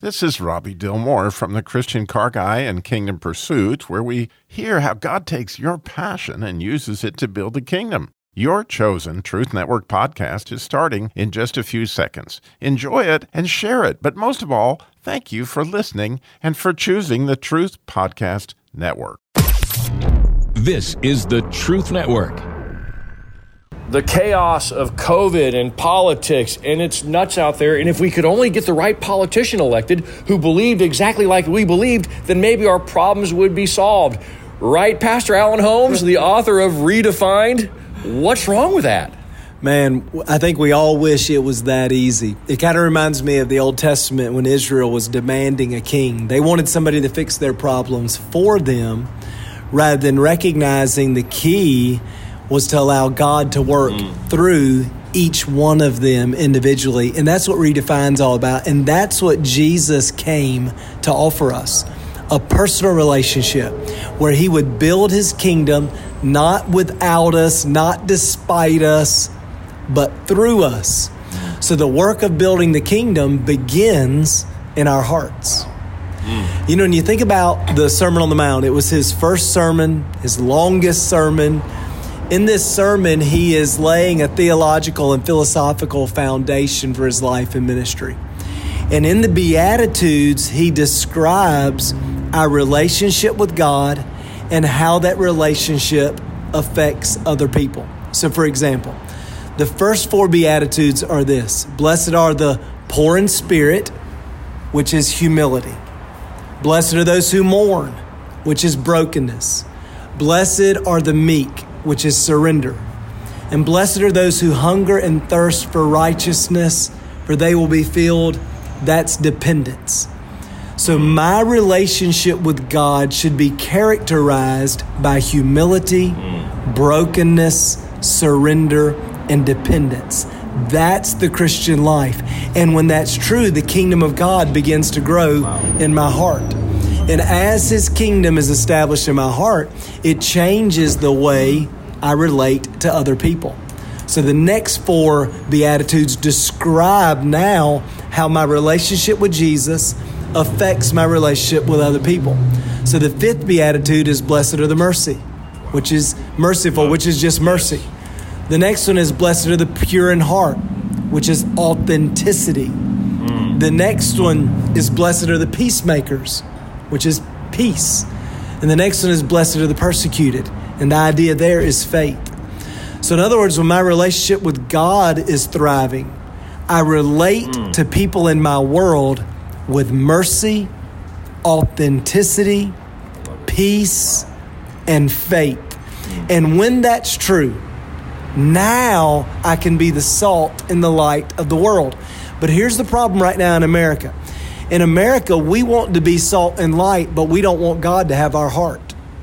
This is Robbie Dillmore from the Christian Car Guy and Kingdom Pursuit, where we hear how God takes your passion and uses it to build a kingdom. Your chosen Truth Network podcast is starting in just a few seconds. Enjoy it and share it. But most of all, thank you for listening and for choosing the Truth Podcast Network. This is the Truth Network. The chaos of COVID and politics, and it's nuts out there. And if we could only get the right politician elected who believed exactly like we believed, then maybe our problems would be solved. Right, Pastor Alan Holmes, the author of Redefined? What's wrong with that? Man, I think we all wish it was that easy. It kind of reminds me of the Old Testament when Israel was demanding a king. They wanted somebody to fix their problems for them rather than recognizing the key was to allow God to work through each one of them individually. And that's what Redefine's all about. And that's what Jesus came to offer us. A personal relationship where he would build his kingdom, not without us, not despite us, but through us. So the work of building the kingdom begins in our hearts. You know, when you think about the Sermon on the Mount, it was his first sermon, his longest sermon. In this sermon, he is laying a theological and philosophical foundation for his life and ministry. And in the Beatitudes, he describes our relationship with God and how that relationship affects other people. So, for example, the first 4 Beatitudes are this. Blessed are the poor in spirit, which is humility. Blessed are those who mourn, which is brokenness. Blessed are the meek, which is surrender. And blessed are those who hunger and thirst for righteousness, for they will be filled. That's dependence. So my relationship with God should be characterized by humility, brokenness, surrender, and dependence. That's the Christian life. And when that's true, the kingdom of God begins to grow in my heart. And as his kingdom is established in my heart, it changes the way I relate to other people. So the next 4 Beatitudes describe now how my relationship with Jesus affects my relationship with other people. So the 5th Beatitude is blessed are the mercy, which is merciful, which is just mercy. The next one is blessed are the pure in heart, which is authenticity. The next one is blessed are the peacemakers, which is peace. And the next one is blessed are the persecuted. And the idea there is faith. So in other words, when my relationship with God is thriving, I relate to people in my world with mercy, authenticity, peace, and faith. And when that's true, now I can be the salt and the light of the world. But here's the problem right now in America. In America, we want to be salt and light, but we don't want God to have our heart.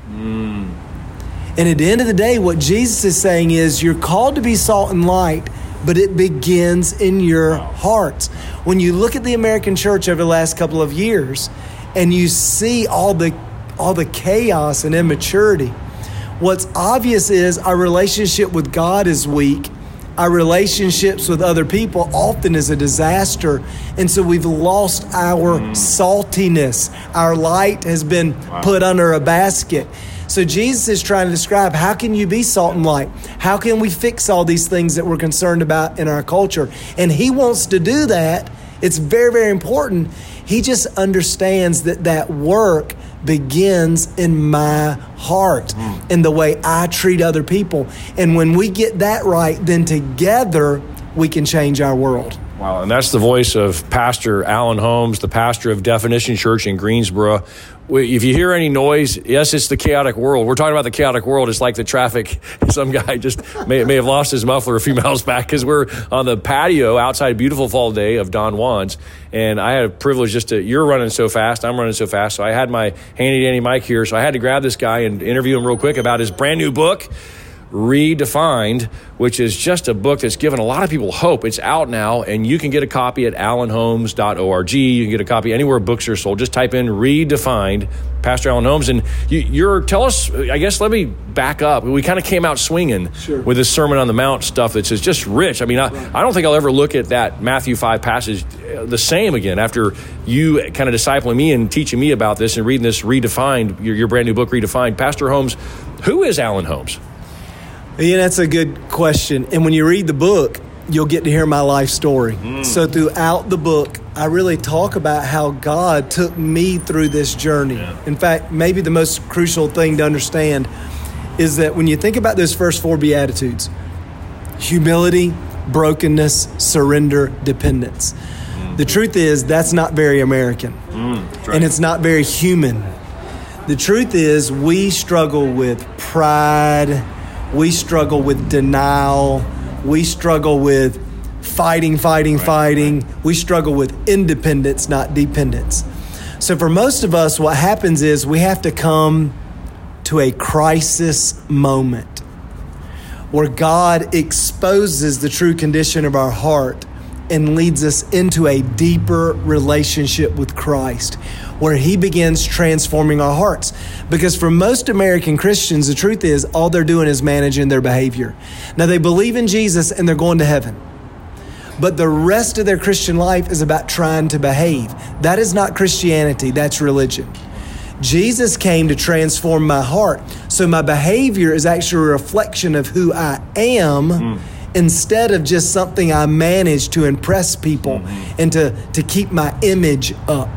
And at the end of the day, what Jesus is saying is you're called to be salt and light, but it begins in your hearts. When you look at the American church over the last couple of years and you see all the chaos and immaturity, what's obvious is our relationship with God is weak. Our relationships with other people often is a disaster. And so we've lost our saltiness. Our light has been put under a basket. So Jesus is trying to describe how can you be salt and light? How can we fix all these things that we're concerned about in our culture? And he wants to do that. It's very, very important. He just understands that work begins in my heart, in the way I treat other people. And when we get that right, then together we can change our world. Wow, and that's the voice of Pastor Alan Holmes, the pastor of Definition Church in Greensboro. If you hear any noise, yes, it's the chaotic world. We're talking about the chaotic world. It's like the traffic. Some guy just may have lost his muffler a few miles back because we're on the patio outside a beautiful fall day of Don Juan's. And I had a privilege you're running so fast, I'm running so fast. So I had my handy-dandy mic here. So I had to grab this guy and interview him real quick about his brand new book, Redefined, which is just a book that's given a lot of people hope. It's out now, and you can get a copy at alanholmes.org. You can get a copy anywhere books are sold. Just type in Redefined, Pastor Alan Holmes. And tell us, I guess, let me back up. We kind of came out swinging with this Sermon on the Mount stuff that's just rich. I mean, I don't think I'll ever look at that Matthew 5 passage the same again after you kind of discipling me and teaching me about this and reading this Redefined, your brand new book, Redefined. Pastor Holmes, who is Alan Holmes? Yeah, that's a good question. And when you read the book, you'll get to hear my life story. So throughout the book, I really talk about how God took me through this journey. Yeah. In fact, maybe the most crucial thing to understand is that when you think about those first 4 Beatitudes, humility, brokenness, surrender, dependence. The truth is that's not very American. Right. And it's not very human. The truth is we struggle with pride. We struggle with denial. We struggle with fighting. We struggle with independence, not dependence. So for most of us, what happens is we have to come to a crisis moment where God exposes the true condition of our heart and leads us into a deeper relationship with Christ, where He begins transforming our hearts. Because for most American Christians, the truth is all they're doing is managing their behavior. Now, they believe in Jesus and they're going to heaven, but the rest of their Christian life is about trying to behave. That is not Christianity, that's religion. Jesus came to transform my heart, so my behavior is actually a reflection of who I am, instead of just something I manage to impress people and to keep my image up.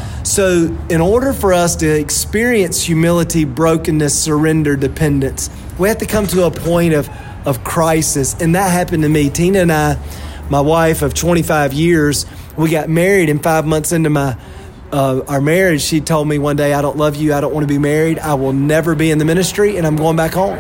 So in order for us to experience humility, brokenness, surrender, dependence, we have to come to a point of crisis. And that happened to me. Tina and I, my wife of 25 years, we got married, and 5 months into our marriage, she told me one day, I don't love you, I don't want to be married, I will never be in the ministry, and I'm going back home.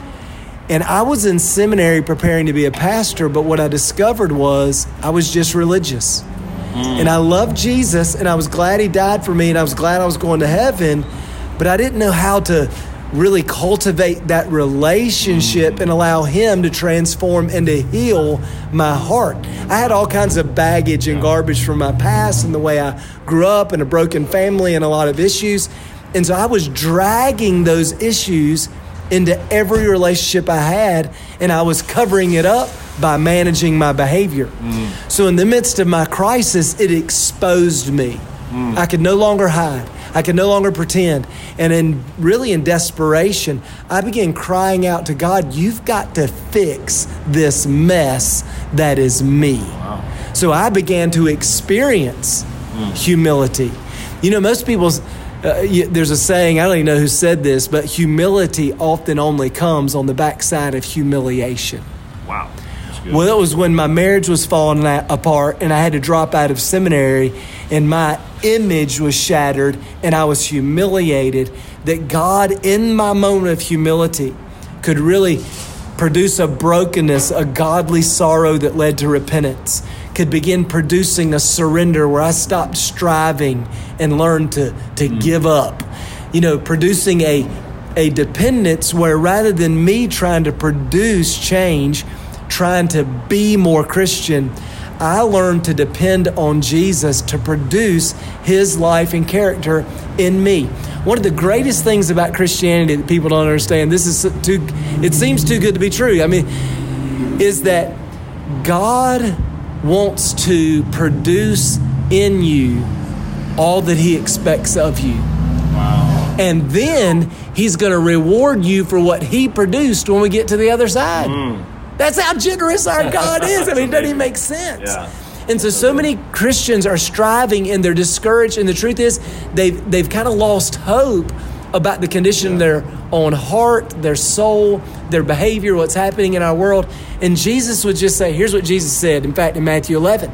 And I was in seminary preparing to be a pastor, but what I discovered was I was just religious. And I loved Jesus, and I was glad He died for me, and I was glad I was going to heaven, but I didn't know how to really cultivate that relationship and allow Him to transform and to heal my heart. I had all kinds of baggage and garbage from my past and the way I grew up in a broken family and a lot of issues. And so I was dragging those issues into every relationship I had, and I was covering it up by managing my behavior. So in the midst of my crisis, it exposed me. I could no longer hide. I could no longer pretend. And in desperation, I began crying out to God, you've got to fix this mess that is me. Wow. So I began to experience humility. You know, most people's, there's a saying, I don't even know who said this, but humility often only comes on the backside of humiliation. Wow. Well, that was when my marriage was falling apart and I had to drop out of seminary and my image was shattered and I was humiliated, that God, in my moment of humility, could really produce a brokenness, a godly sorrow that led to repentance, could begin producing a surrender where I stopped striving and learned to give up, producing a dependence where rather than me trying to produce change, trying to be more Christian, I learned to depend on Jesus to produce His life and character in me. One of the greatest things about Christianity that people don't understand, it seems too good to be true, is that God wants to produce in you all that He expects of you. Wow. And then He's going to reward you for what He produced when we get to the other side. That's how generous our God is. It doesn't even make sense. Yeah. And so many Christians are striving and they're discouraged. And the truth is they've kind of lost hope about the condition of their own heart, their soul, their behavior, what's happening in our world. And Jesus would just say, here's what Jesus said. In fact, in Matthew 11,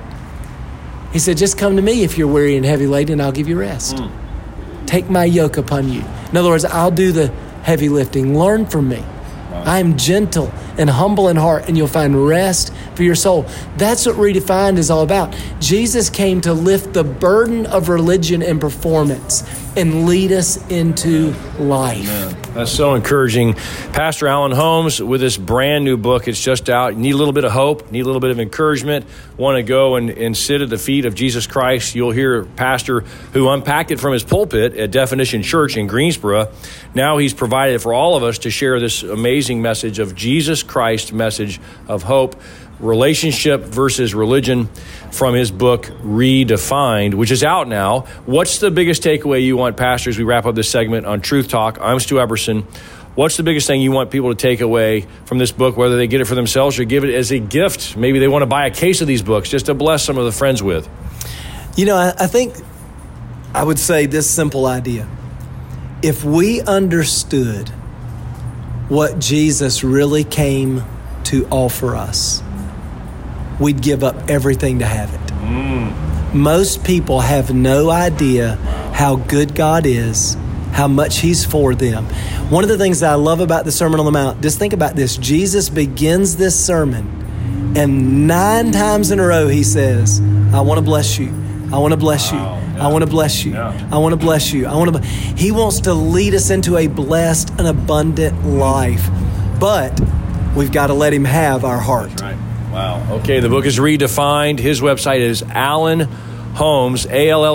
He said, just come to me if you're weary and heavy laden, and I'll give you rest. Take my yoke upon you. In other words, I'll do the heavy lifting. Learn from me. I am gentle and humble in heart, and you'll find rest for your soul. That's what Redefined is all about. Jesus came to lift the burden of religion and performance and lead us into life. Amen. That's so encouraging. Pastor Alan Holmes with this brand new book. It's just out. You need a little bit of hope, need a little bit of encouragement, want to go and sit at the feet of Jesus Christ. You'll hear a pastor who unpacked it from his pulpit at Definition Church in Greensboro. Now he's provided it for all of us to share this amazing message of Jesus Christ, message of hope, relationship versus religion, from his book Redefined, which is out now. What's the biggest takeaway you want, Pastor, as we wrap up this segment on Truth Talk? I'm Stu Eberson. What's the biggest thing you want people to take away from this book, whether they get it for themselves or give it as a gift? Maybe they want to buy a case of these books just to bless some of the friends with. You know, I think I would say this simple idea. If we understood what Jesus really came to offer us, we'd give up everything to have it. Most people have no idea how good God is, how much He's for them. One of the things that I love about the Sermon on the Mount, just think about this. Jesus begins this sermon, and 9 times in a row He says, I want to bless you. I want to bless you. I want to bless you. I want to bless you. He wants to lead us into a blessed and abundant life. But we've got to let Him have our heart. That's right. Wow. Okay, the book is Redefined. His website is Alan Holmes,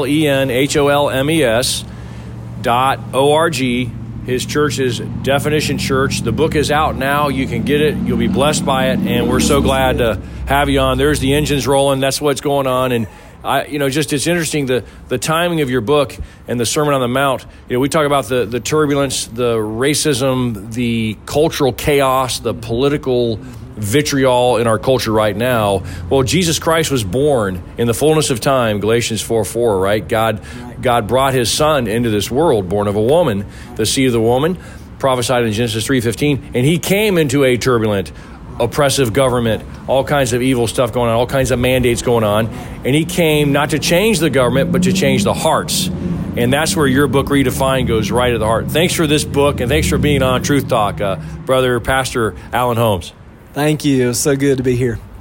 ALlenHolmes.org. His church is Definition Church. The book is out now. You can get it. You'll be blessed by it, and we're so glad to have you on. There's the engines rolling. That's what's going on, and it's interesting, the timing of your book and the Sermon on the Mount. We talk about the turbulence, the racism, the cultural chaos, the political vitriol in our culture right now. Well, Jesus Christ was born in the fullness of time, Galatians 4:4, right? God brought His Son into this world, born of a woman, the seed of the woman, prophesied in Genesis 3:15, and He came into a turbulent, oppressive government, all kinds of evil stuff going on, all kinds of mandates going on. And He came not to change the government, but to change the hearts. And that's where your book, Redefined, goes right at the heart. Thanks for this book, and thanks for being on Truth Talk, Brother Pastor Alan Holmes. Thank you. It was so good to be here.